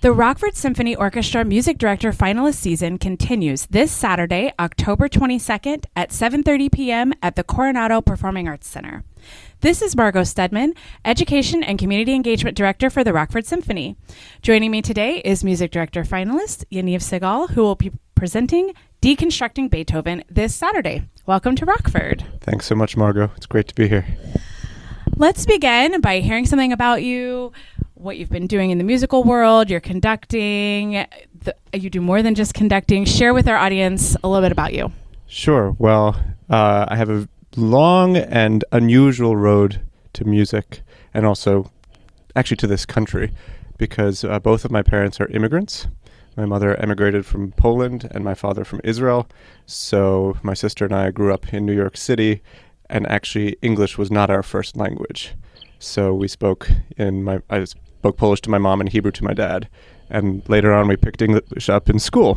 The Rockford Symphony Orchestra Music Director Finalist Season continues this Saturday, October 22nd at 7:30 p.m. at the Coronado Performing Arts Center. This is Margot Stedman, Education and Community Engagement Director for the Rockford Symphony. Joining me today is Music Director Finalist Yaniv Segal, who will be presenting Deconstructing Beethoven this Saturday. Welcome to Rockford. Thanks so much, Margot. It's great to be here. Let's begin by hearing something about you, what you've been doing in the musical world. You're conducting. You do more than just conducting. Share with our audience a little bit about you. Sure. Well, I have a long and unusual road to music, and also actually to this country, because both of my parents are immigrants. My mother emigrated from Poland and my father from Israel. So my sister and I grew up in New York City, and actually English was not our first language. So I spoke Polish to my mom and Hebrew to my dad. And later on we picked English up in school.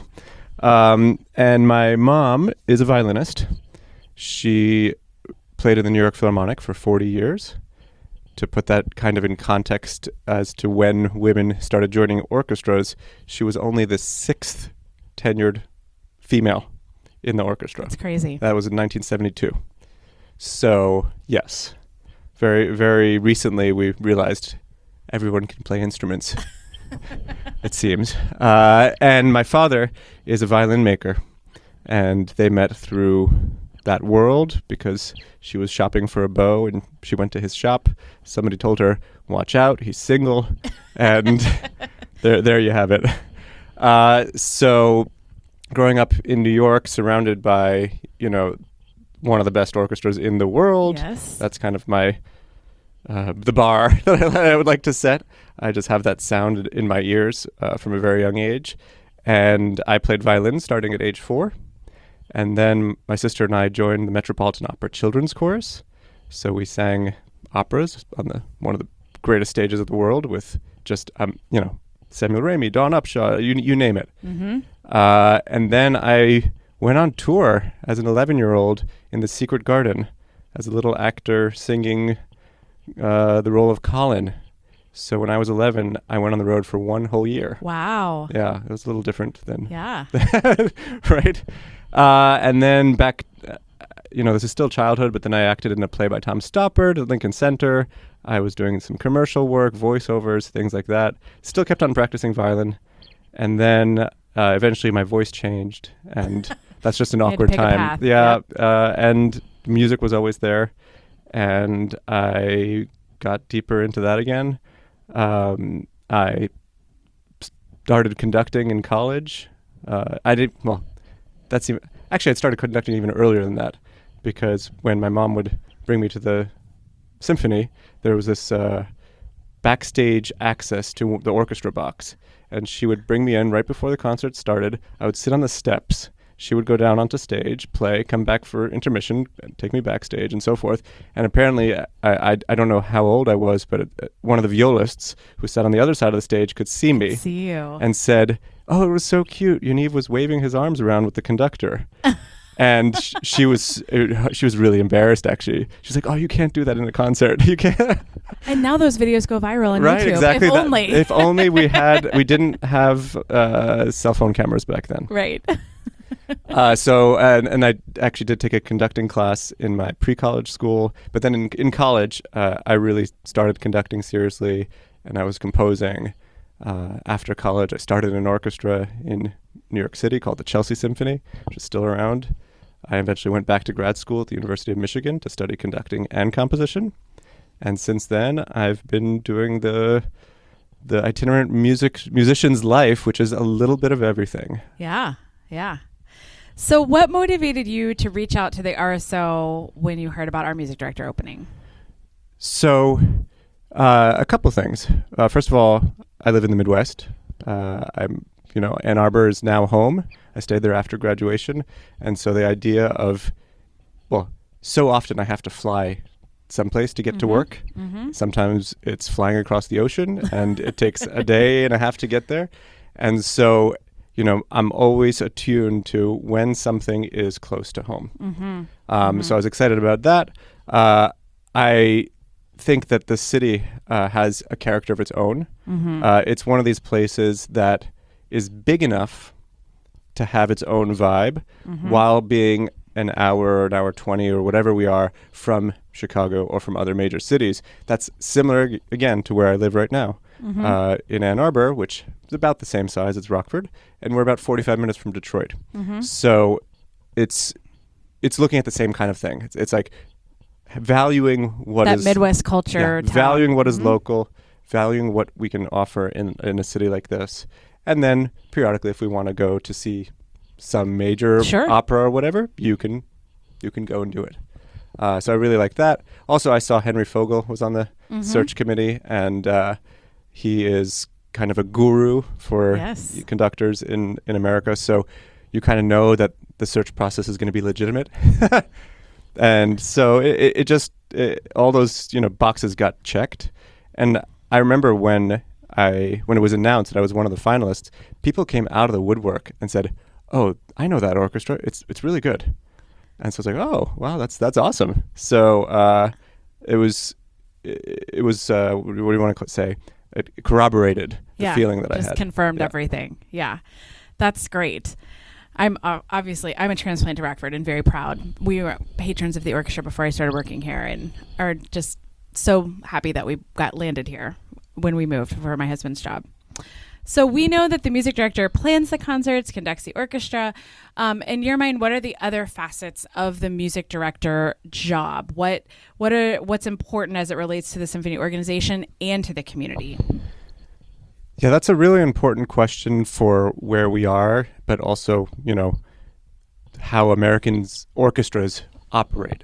And my mom is a violinist. She played in the New York Philharmonic for 40 years. To put that kind of in context as to when women started joining orchestras, she was only the 6th tenured female in the orchestra. That's crazy. That was in 1972. So, yes, very, very recently we realized everyone can play instruments, it seems. And my father is a violin maker, and they met through that world because she was shopping for a bow and she went to his shop. Somebody told her, watch out, he's single. And there you have it. So growing up in New York, surrounded by, one of the best orchestras in the world. Yes. That's kind of my, the bar that I would like to set. I just have that sound in my ears from a very young age. And I played violin starting at age 4. And then my sister and I joined the Metropolitan Opera Children's Chorus. So we sang operas on one of the greatest stages of the world with just, Samuel Ramey, Dawn Upshaw, you name it. Mm-hmm. And then I went on tour as an 11-year-old in the Secret Garden as a little actor singing the role of Colin. So when I was 11, I went on the road for 1 whole year. Wow. Yeah, it was a little different than... Yeah. Right? And then back, this is still childhood, but then I acted in a play by Tom Stoppard at Lincoln Center. I was doing some commercial work, voiceovers, things like that. Still kept on practicing violin. And then eventually my voice changed, and that's just an awkward time. Yeah, yep. And music was always there, and I got deeper into that again. I started conducting in college. I'd started conducting even earlier than that, because when my mom would bring me to the symphony, there was this backstage access to the orchestra box, and she would bring me in right before the concert started. I would sit on the steps. She would go down onto stage, play, come back for intermission, and take me backstage, and so forth. And apparently, I don't know how old I was, but one of the violists who sat on the other side of the stage could see me. See you. And said, "Oh, it was so cute. Yaniv was waving his arms around with the conductor." And she was really embarrassed, actually. She's like, "Oh, you can't do that in a concert. You can't." And now those videos go viral on right, YouTube. Exactly. If only we didn't have cell phone cameras back then. Right. And I actually did take a conducting class in my pre-college school, but then in college, I really started conducting seriously, and I was composing. After college, I started an orchestra in New York City called the Chelsea Symphony, which is still around. I eventually went back to grad school at the University of Michigan to study conducting and composition. And since then, I've been doing the itinerant musician's life, which is a little bit of everything. Yeah, yeah. So what motivated you to reach out to the RSO when you heard about our music director opening? So a couple things. First of all, I live in the Midwest. Ann Arbor is now home. I stayed there after graduation. And so the idea of, so often I have to fly someplace to get to work. Mm-hmm. Sometimes it's flying across the ocean and it takes a day and a half to get there. And so, I'm always attuned to when something is close to home. Mm-hmm. So I was excited about that. I think that the city has a character of its own. It's one of these places that is big enough to have its own vibe while being an hour or an hour 20 or whatever we are from Chicago or from other major cities. That's similar, again, to where I live right now in Ann Arbor, which is about the same size as Rockford, and we're about 45 minutes from Detroit. So it's looking at the same kind of thing. It's like valuing what that is Midwest culture, town. valuing what is local, valuing what we can offer in a city like this, and then periodically, if we want to go to see some major opera or whatever, you can go and do it. So I really like that. Also, I saw Henry Fogel was on the search committee, and he is kind of a guru for conductors in America. So you kind of know that the search process is going to be legitimate. And so it just all those boxes got checked. And I remember when it was announced that I was one of the finalists, people came out of the woodwork and said, "Oh, I know that orchestra. It's really good." And so I was like, "Oh, wow, that's awesome." So it was what do you want to say? It corroborated the feeling that I had. Just confirmed everything. Yeah, that's great. I'm obviously I'm a transplant to Rockford and very proud. We were patrons of the orchestra before I started working here, and are just so happy that we got landed here when we moved for my husband's job. So we know that the music director plans the concerts, conducts the orchestra. In your mind, what are the other facets of the music director job? What's important as it relates to the symphony organization and to the community? Yeah, that's a really important question for where we are, but also, how Americans orchestras operate.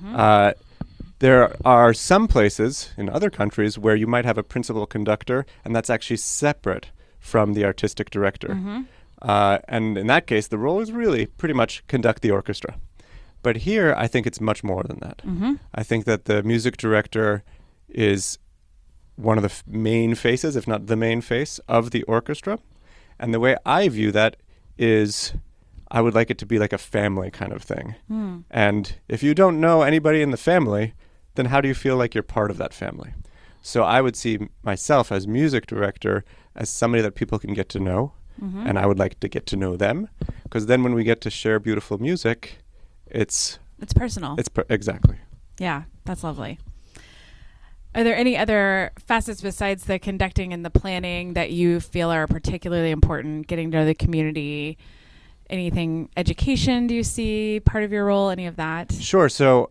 There are some places in other countries where you might have a principal conductor, and that's actually separate from the artistic director. And in that case, the role is really pretty much conduct the orchestra. But here, I think it's much more than that. I think that the music director is one of the main faces, if not the main face, of the orchestra. And the way I view that is I would like it to be like a family kind of thing. And if you don't know anybody in the family, then how do you feel like you're part of that family? So I would see myself as music director as somebody that people can get to know, and I would like to get to know them, because then when we get to share beautiful music, it's personal. Exactly. Yeah, that's lovely. Are there any other facets besides the conducting and the planning that you feel are particularly important, getting to know the community? Anything, education, do you see part of your role, any of that? Sure. So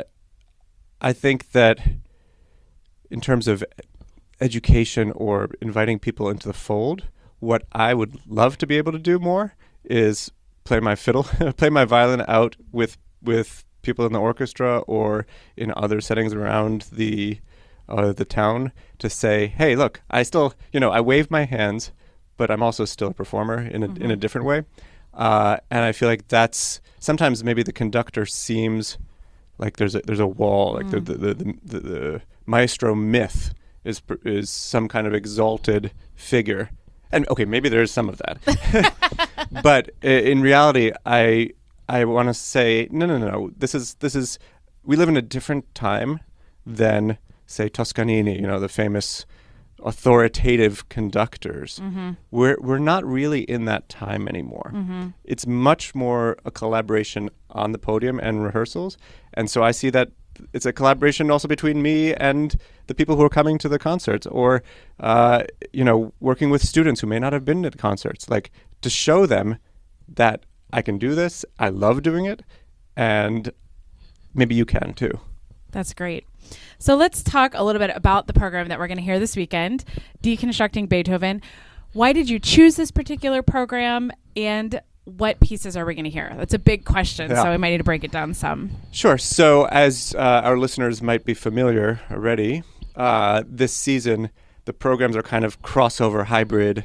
I think that in terms of education or inviting people into the fold, what I would love to be able to do more is play my fiddle, play my violin out with people in the orchestra or in other settings around the town to say, hey, look, I still, I wave my hands, but I'm also still a performer in a different way. And I feel like that's sometimes maybe the conductor seems like there's a wall, like the maestro myth is some kind of exalted figure. And okay, maybe there is some of that. But in reality, I want to say, no. This is we live in a different time than, say, Toscanini, the famous authoritative conductors. We're not really in that time anymore. It's much more a collaboration on the podium and rehearsals. And so I see that it's a collaboration also between me and the people who are coming to the concerts, or working with students who may not have been to the concerts, like to show them that I can do this, I love doing it, and maybe you can too. That's great. So let's talk a little bit about the program that we're going to hear this weekend, Deconstructing Beethoven. Why did you choose this particular program, and what pieces are we going to hear? That's a big question, so we might need to break it down some. Sure. So as our listeners might be familiar already, this season the programs are kind of crossover hybrid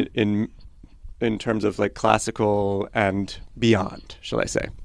in terms of like classical and beyond, shall I say.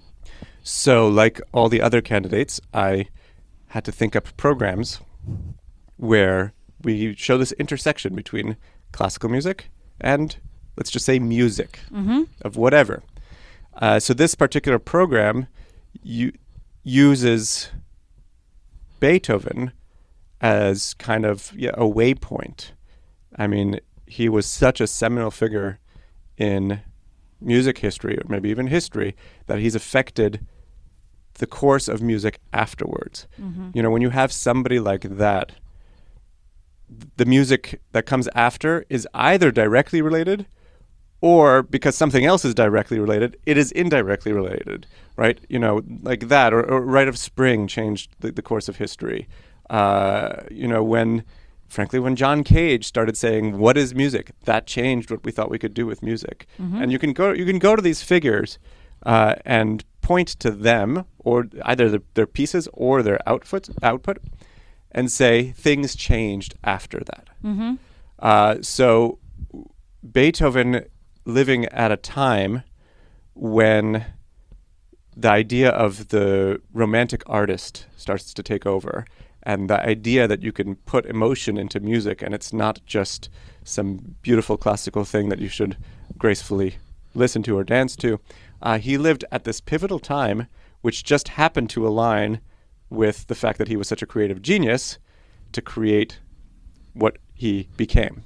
So like all the other candidates, I had to think up programs where we show this intersection between classical music and, let's just say, music of whatever. So this particular program uses Beethoven as kind of a waypoint. I mean, he was such a seminal figure in music history, or maybe even history, that he's affected the course of music afterwards. You know, when you have somebody like that, the music that comes after is either directly related, or because something else is directly related, it is indirectly related, right? You know, like that, or Rite of Spring changed the course of history. You know, when John Cage started saying, "What is music?" that changed what we thought we could do with music. And you can go to these figures and point to them, or either their pieces or their output, and say things changed after that. So Beethoven, living at a time when the idea of the romantic artist starts to take over, and the idea that you can put emotion into music and it's not just some beautiful classical thing that you should gracefully listen to or dance to. He lived at this pivotal time, which just happened to align with the fact that he was such a creative genius to create what he became.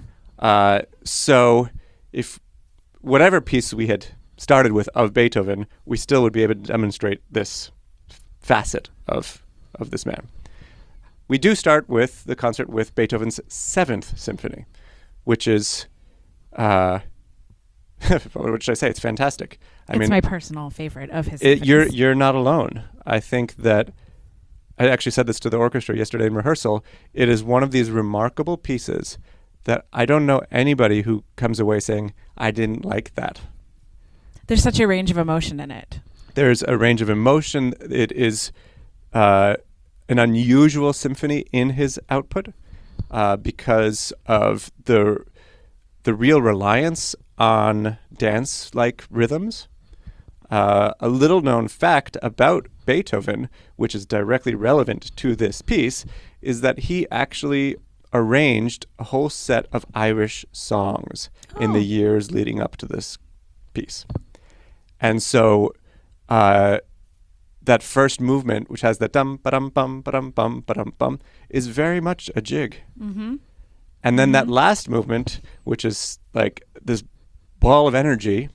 So if whatever piece we had started with of Beethoven, we still would be able to demonstrate this facet of this man. We do start with the concert with Beethoven's 7th Symphony, which is, what should I say? It's fantastic. It's my personal favorite of his symphonies. You're not alone. I think that, I actually said this to the orchestra yesterday in rehearsal, it is one of these remarkable pieces that I don't know anybody who comes away saying, I didn't like that. There's such a range of emotion in it. There's a range of emotion. It is an unusual symphony in his output because of the real reliance on dance-like rhythms. A little known fact about Beethoven, which is directly relevant to this piece, is that he actually arranged a whole set of Irish songs in the years leading up to this piece. And so that first movement, which has the dum ba dum bum ba dum bum ba dum bum, is very much a jig. And then that last movement, which is like this ball of energy,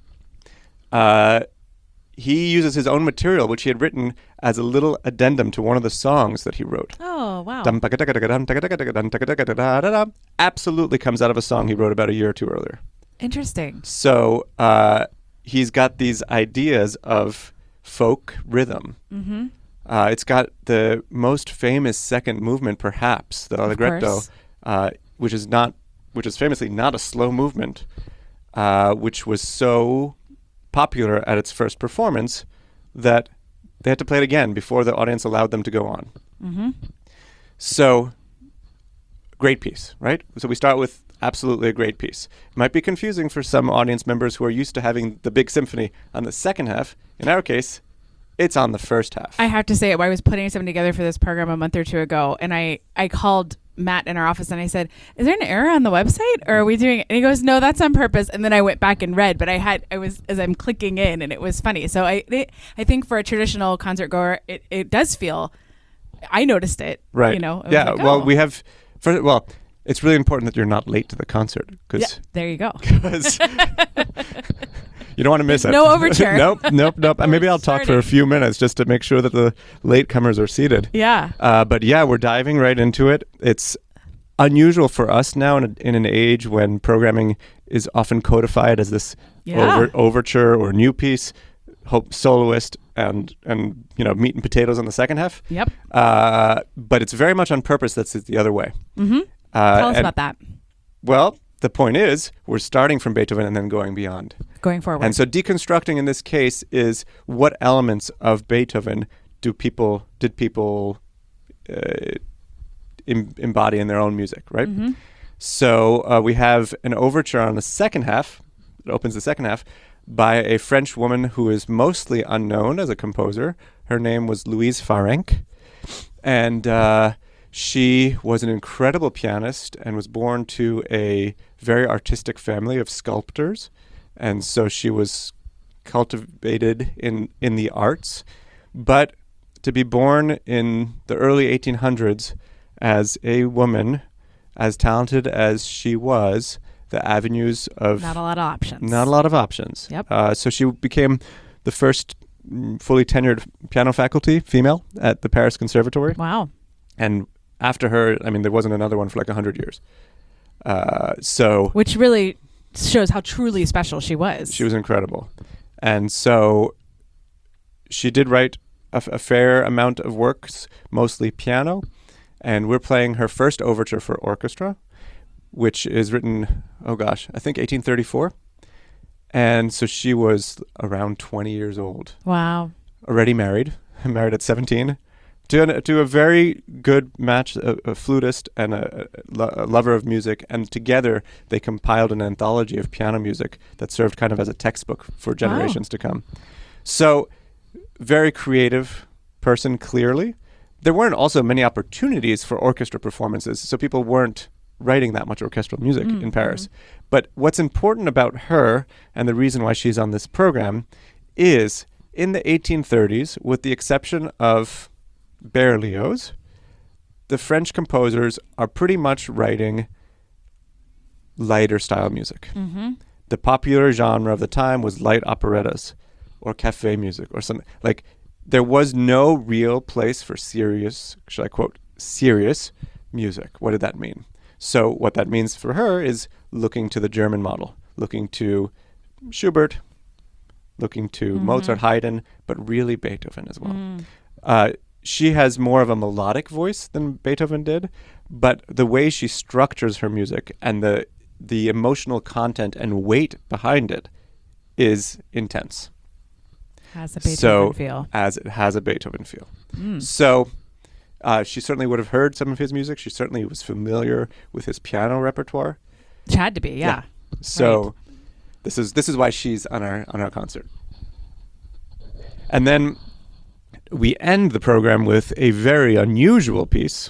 he uses his own material, which he had written as a little addendum to one of the songs that he wrote. Oh, wow. Absolutely comes out of a song he wrote about a year or two earlier. Interesting. So he's got these ideas of folk rhythm. It's got the most famous second movement, perhaps, the Allegretto, which is famously not a slow movement, which was so popular at its first performance that they had to play it again before the audience allowed them to go on. So, great piece, right? So we start with absolutely a great piece. It might be confusing for some audience members who are used to having the big symphony on the second half. In our case, it's on the first half. I have to say, I was putting something together for this program a month or two ago, and I called Matt in our office and I said, is there an error on the website, or are we doing it? And he goes, no, that's on purpose. And then I went back and read, but I was as I'm clicking in, and it was funny. So I think for a traditional concert goer, it does feel, I noticed it. Right. You know. Yeah. Like, well, we have, it's really important that you're not late to the concert. There you go. Because you don't want to miss it. No overture. Nope. Maybe I'll talk for a few minutes just to make sure that the latecomers are seated. Yeah. But yeah, we're diving right into it. It's unusual for us now in an age when programming is often codified as this overture or new piece, soloist, and meat and potatoes on the second half. Yep. But it's very much on purpose. That's the other way. Tell us about that. Well, the point is, we're starting from Beethoven and then going beyond. Going forward. And so deconstructing in this case is what elements of Beethoven did people embody in their own music, right? So we have an overture on the second half, it opens the second half, by a French woman who is mostly unknown as a composer. Her name was Louise Farenc. And she was an incredible pianist and was born to a very artistic family of sculptors. And so she was cultivated in the arts. But to be born in the early 1800s as a woman, as talented as she was, the avenues of Not a lot of options. not a lot of options. Yep. So she became the first fully tenured piano faculty female at the Paris Conservatory. Wow. And after her, I mean, there wasn't another one for like 100 years. So Which really shows how truly special she was. she was incredible. And so she did write a fair amount of works, mostly piano. And we're playing her first overture for orchestra, which is written, I think 1834. And so she was around 20 years old, Wow. already married at 17, to a very good match, a flutist and a lover of music. And together they compiled an anthology of piano music that served kind of as a textbook for generations to come. So very creative person, clearly. There weren't also many opportunities for orchestra performances, so people weren't writing that much orchestral music in Paris. But what's important about her, and the reason why she's on this program, is in the 1830s, with the exception of Berlioz, the French composers are pretty much writing lighter style music. The popular genre of the time was light operettas or cafe music or something. Like, there was no real place for serious, should I quote, serious music. What did that mean? So what that means for her is looking to the German model, looking to Schubert, looking to Mozart, Haydn, but really Beethoven as well. She has more of a melodic voice than Beethoven did, but the way she structures her music and the emotional content and weight behind it is intense. Has a Beethoven feel. As it has a Beethoven feel. So she certainly would have heard some of his music. She certainly was familiar with his piano repertoire. She had to be, yeah. So this is why she's on our concert. And then we end the program with a very unusual piece,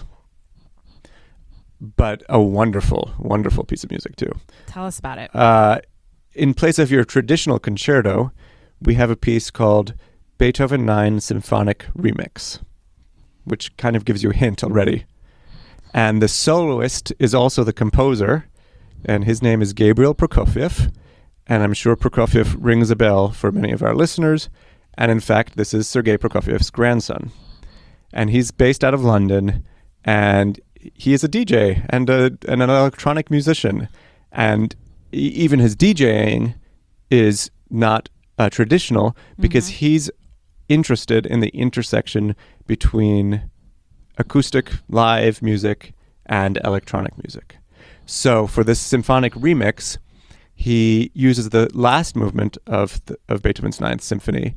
but a wonderful, wonderful piece of music too. Tell us about it. In place of your traditional concerto, we have a piece called Beethoven 9 Symphonic Remix, which kind of gives you a hint already. And the soloist is also the composer, and his name is Gabriel Prokofiev. And I'm sure Prokofiev rings a bell for many of our listeners. And in fact, this is Sergei Prokofiev's grandson. And he's based out of London, and he is a DJ and an electronic musician. And even his DJing is not traditional, because he's interested in the intersection between acoustic live music and electronic music. So for this symphonic remix, he uses the last movement of Beethoven's Ninth Symphony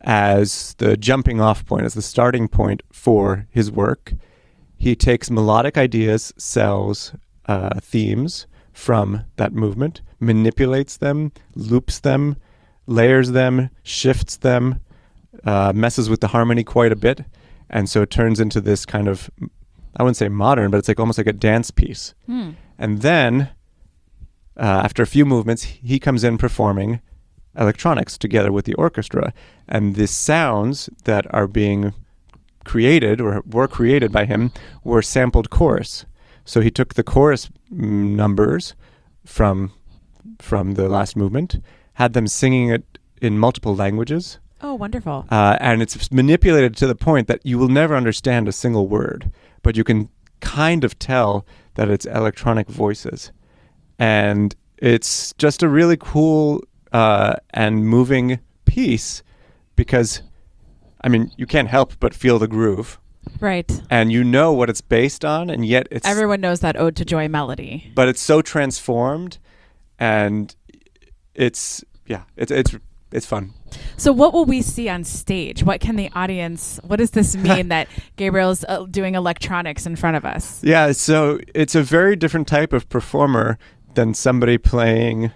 as the jumping off point, as the starting point for his work. He takes melodic ideas, cells, themes from that movement, manipulates them, loops them, layers them, shifts them, messes with the harmony quite a bit. And so it turns into this kind of, I wouldn't say modern, but it's like almost like a dance piece. And then after a few movements, he comes in performing electronics together with the orchestra. And the sounds that are being created or were created by him were sampled chorus. So he took the chorus numbers from the last movement, had them singing it in multiple languages. Oh, wonderful. And it's manipulated to the point that you will never understand a single word, but you can kind of tell that it's electronic voices. And it's just a really cool and moving piece, because, I mean, you can't help but feel the groove. Right. And you know what it's based on, and yet it's... Everyone knows that Ode to Joy melody. But it's so transformed, and it's fun. So what will we see on stage? What can the audience, what does this mean that Gabriel's doing electronics in front of us? Yeah, so it's a very different type of performer than somebody playing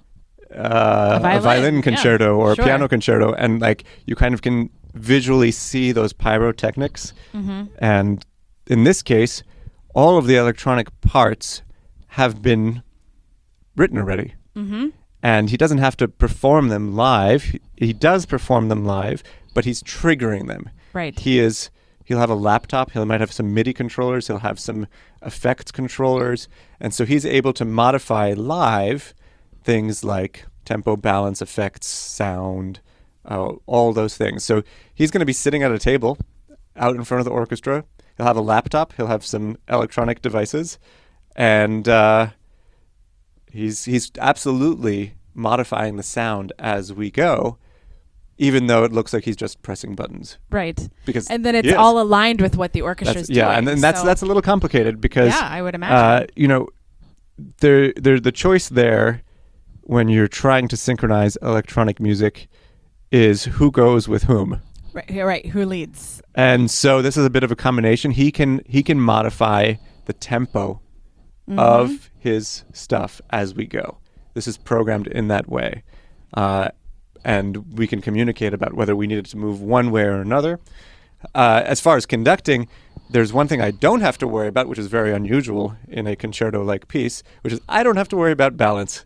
a violin concerto or a piano concerto, and like you kind of can visually see those pyrotechnics. And in this case, all of the electronic parts have been written already. And he doesn't have to perform them live. He does perform them live, but he's triggering them. Right. He is He'll have a laptop. He might have some MIDI controllers. He'll have some effects controllers. And so he's able to modify live things like tempo, balance, effects, sound, all those things. So he's going to be sitting at a table out in front of the orchestra. He'll have a laptop. He'll have some electronic devices. And he's absolutely modifying the sound as we go, even though it looks like he's just pressing buttons. Right. And then it's all aligned with what the orchestra is doing. Yeah, and then that's a little complicated because I would imagine. The choice there when you're trying to synchronize electronic music is who goes with whom. Right. Who leads? And so this is a bit of a combination. He can modify the tempo of his stuff as we go. This is programmed in that way. And we can communicate about whether we needed to move one way or another. As far as conducting, there's one thing I don't have to worry about, which is very unusual in a concerto-like piece, which is I don't have to worry about balance.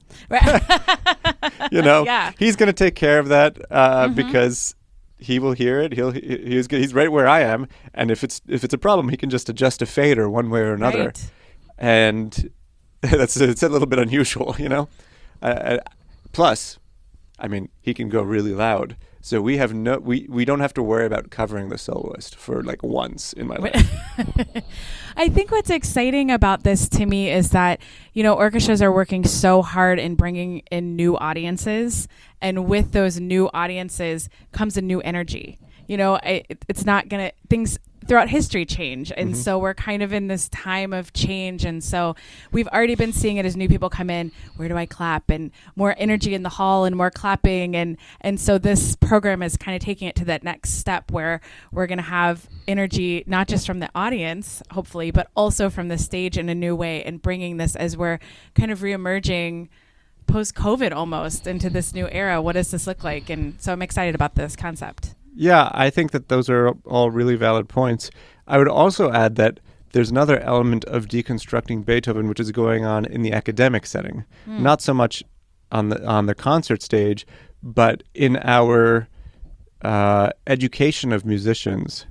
He's going to take care of that because he will hear it. He's right where I am, and if it's a problem, he can just adjust a fader one way or another. Right. And it's a little bit unusual, Plus, I mean, he can go really loud. So we don't have to worry about covering the soloist for like once in my life. I think what's exciting about this to me is that, orchestras are working so hard in bringing in new audiences. And with those new audiences comes a new energy. It's not going to, things throughout history change. And so we're kind of in this time of change. And so we've already been seeing it as new people come in. Where do I clap? And more energy in the hall and more clapping. And so this program is kind of taking it to that next step where we're going to have energy, not just from the audience, hopefully, but also from the stage in a new way and bringing this as we're kind of reemerging post-COVID almost into this new era. What does this look like? And so I'm excited about this concept. Yeah, I think that those are all really valid points. I would also add that there's another element of deconstructing Beethoven which is going on in the academic setting. Not so much on the concert stage, but in our education of musicians.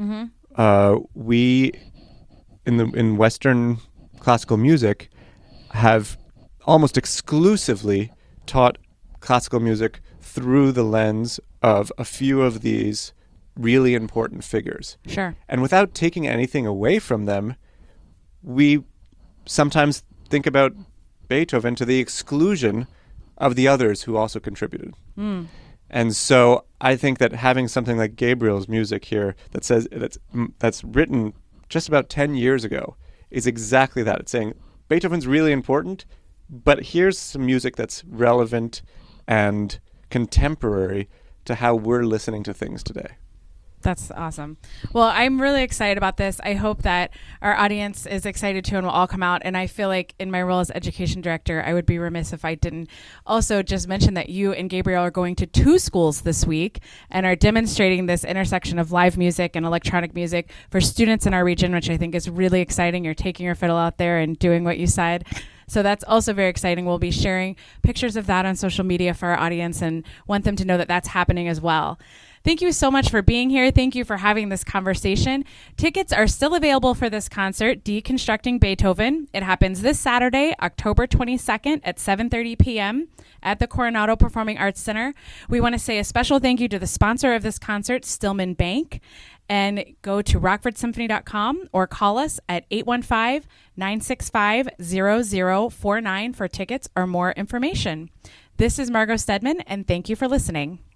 We in Western classical music have almost exclusively taught classical music through the lens of a few of these really important figures. Sure. And without taking anything away from them, we sometimes think about Beethoven to the exclusion of the others who also contributed. And so I think that having something like Gabriel's music here that says that's written just about 10 years ago is exactly that. It's saying Beethoven's really important, but here's some music that's relevant and contemporary to how we're listening to things today. That's awesome. Well, I'm really excited about this. I hope that our audience is excited too and will all come out. And I feel like in my role as education director, I would be remiss if I didn't also just mention that you and Gabriel are going to 2 schools this week and are demonstrating this intersection of live music and electronic music for students in our region, which I think is really exciting. You're taking your fiddle out there and doing what you said. So that's also very exciting. We'll be sharing pictures of that on social media for our audience and want them to know that that's happening as well. Thank you so much for being here. Thank you for having this conversation. Tickets are still available for this concert, Deconstructing Beethoven. It happens this Saturday, October 22nd at 7:30 p.m. at the Coronado Performing Arts Center. We want to say a special thank you to the sponsor of this concert, Stillman Bank. And go to rockfordsymphony.com or call us at 815-965-0049 for tickets or more information. This is Margot Stedman, and thank you for listening.